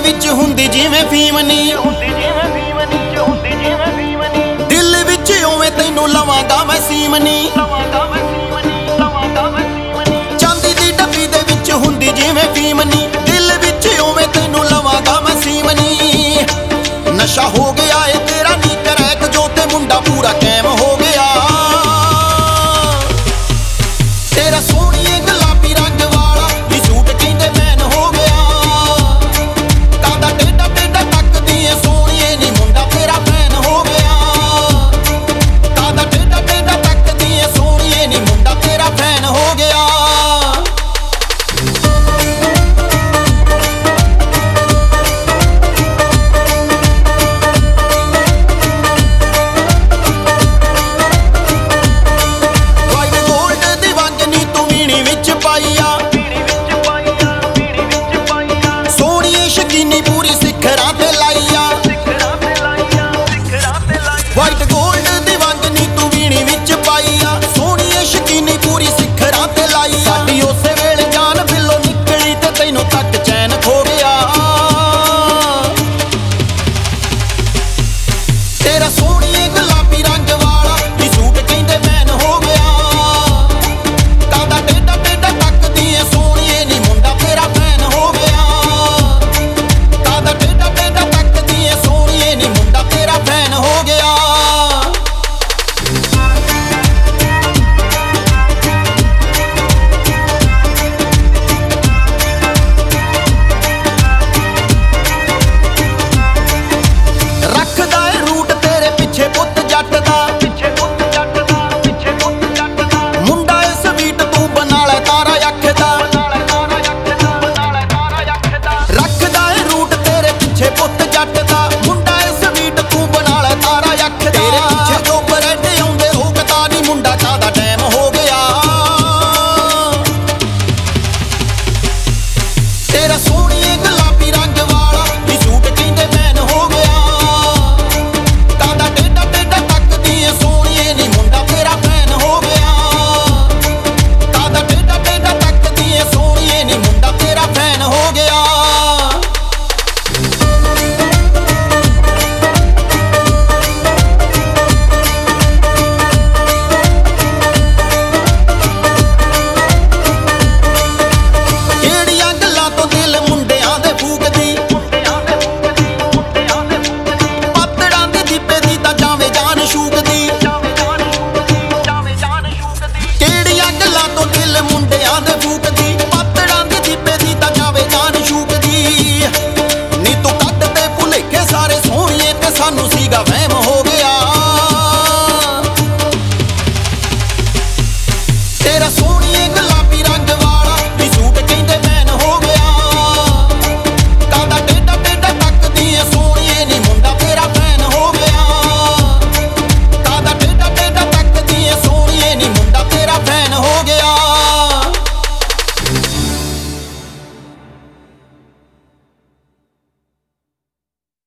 ਵਿੱਚ ਹੁੰਦੀ ਜਿਵੇਂ ਫੀਮ ਨੀ, ਦਿਲ ਵਿੱਚ ਉਵੇਂ ਤੈਨੂੰ ਲਵਾਂਗਾ ਮੈਂ ਸੀਮ ਨੀ। ਚਾਂਦੀ ਦੀ ਡੱਬੀ ਦੇ ਵਿੱਚ ਹੁੰਦੀ ਜਿਵੇਂ ਫੀਮ ਨੀ, ਦਿਲ ਵਿੱਚ ਉਵੇਂ ਤੈਨੂੰ ਲਵਾਂਗਾ ਮੈਂ ਸੀਮ ਨੀ। ਨਸ਼ਾ ਹੋ ਗਿਆ ਏ ਤੇਰਾ ਨੀ ਕਰੈਕ ਜੋ ਤੇ ਮੁੰਡਾ ਪੂਰਾ ਕੈਮ ਹੋ ਗਿਆ। ਤੇਰਾ ਸੋਹਣੀਏ ਗੁਲਾਬੀ ਰੰਗ ਵਾਲਾ ਵੀ ਸੂਟ ਕਹਿੰਦੇ ਮੈਨ ਹੋ ਗਿਆ। ਕਾਦਾ ਟੇਡਾ ਟੇਡਾ ਤੱਕਦੀ ਏ ਸੋਹਣੀਏ ਨੀ ਮੁੰਡਾ ਤੇਰਾ ਫੈਨ ਹੋ ਗਿਆ। ਕਾਦਾ ਟੇਡਾ ਟੇਡਾ ਤੱਕਦੀ ਏ ਸੋਹਣੀਏ ਨੀ ਮੁੰਡਾ ਤੇਰਾ ਫੈਨ ਹੋ ਗਿਆ। ਸੋਹਣੀਏ ਸ਼ਕੀਨੀ ਪੂਰੀ ਸਿਖਰਾਂ ਤੇ ਲਾਈਆ, ਵਾਈਟ ਗੋਲਡ ਦੀ ਵਾਂਗਨੀ ਤੂੰ ਵੀਣੀ ਵਿੱਚ ਪਾਈਆ। ਸੋਹਣੀਏ ਸ਼ਕੀਨੀ ਪੂਰੀ ਸਿਖਰਾਂ ਤੇ ਲਾਈਆ। ਸਾਡੀ ਉਸੇ ਵੇਲੇ ਜਾਨ ਬਿੱਲੋ ਨਿਕਲੀ ਤੇ ਤੈਨੂੰ ਤੱਕ ਚੈਨ ਖੋ ਗਿਆ। ਤੇਰਾ ਸੋਹਣੀਏ ਗੁਲਾਬੀ ਰੰਗ ਵਾਲਾ ਵੀ ਸੂਟ ਕਹਿੰਦੇ ਮੈਨ ਹੋ ਗਿਆ। ਕਾਦਾ ਟੇਡਾ ਟੇਡਾ ਤੱਕਦੀ ਏ ਸੋਹਣੀਏ ਨੀ ਮੁੰਡਾ ਤੇਰਾ ਫੈਨ ਹੋ ਗਿਆ। ਕਾਦਾ ਟੇਡਾ ਟੇਡਾ ਤੱਕਦੀ ਏ ਸੋਹਣੀਏ ਨੀ ਮੁੰਡਾ ਤੇਰਾ ਫੈਨ ਹੋ ਗਿਆ। ਰੱਖਦਾ ਏ ਰੂਟ ਤੇਰੇ ਪਿੱਛੇ ਪੁੱਤ ਜੱਟ ਦਾ, ਮੁੰਡਾ ਏ ਸਵੀਟ ਤੂੰ ਬਣਾ ਲੈ ਤਾਰਾ ਅੱਖ ਦਾ। ਰੱਖਦਾ ਏ ਰੂਟ ਤੇਰੇ ਪਿੱਛੇ ਪੁੱਤ ਜੱਟ ਦਾ, ਮੁੰਡਾ ਏ ਸਵੀਟ ਤੂੰ ਬਣਾ ਲੈ ਤਾਰਾ ਅੱਖ ਦਾ। ਤੇਰੇ ਪਿੱਛੇ ਜੋ ਬਰੈਡ ਆਉਂਦੇ ਰੋਕਦਾ ਨੀ ਮੁੰਡਾ ਕਾਦਾ ਟਾਈਮ ਹੋ ਗਿਆ। ਤੇਰਾ ਸੋਹਣੀਏ ਗੁਲਾਬੀ ਰੰਗ ਵਾਲਾ ਵੀ ਸੂਟ ਕਹਿੰਦੇ ਮੈਨ ਹੋ ਗਿਆ। ਕਾਦਾ ਟੇਡਾ ਟੇਡਾ ਤੱਕਦੀ ਏ ਸੋਹਣੀਏ ਨੀ ਮੁੰਡਾ ਤੇਰਾ ਫੈਨ ਹੋ ਗਿਆ। ਕਾਦਾ ਟੇਡਾ ਟੇਡਾ ਤੱਕਦੀ ਏ ਸੋਹਣੀਏ ਨੀ ਮੁੰਡਾ ਤੇਰਾ ਫੈਨ ਹੋ ਗਿਆ। ਕਿਹੜੀਆਂ ਗੱਲਾਂ ਤੋਂ ਦਿਲ ਮੁੰਡਿਆਂ ਦੇ ਫੂਕਦੀ, ਪਾਤੜਾਂ ਦੇ ਦੀਪੇ ਦੀ ਤਾਂ ਜਾਵੇਂ ਜਾਨ ਸ਼ੂਕਦੀ। ਕਿਹੜੀਆਂ ਗੱਲਾਂ ਤੋਂ ਦਿਲ ਮੁੰਡਿਆਂ ਦੇ ਫੂਕਦੀ, ਪਾਤੜਾਂ ਦੇ ਦੀਪੇ ਦੀ ਤਾਂ ਜਾਵੇਂ ਜਾਨ ਸ਼ੂਕਦੀ। ਨੀ ਤੂੰ ਕੱਢ ਤੇ ਭੁਲੇਖੇ ਸਾਰੇ ਸੋਹਣੀਏ ਤੇ ਸਾਨੂੰ ਸੀਗਾ ਵਹਿਮ ਹੋ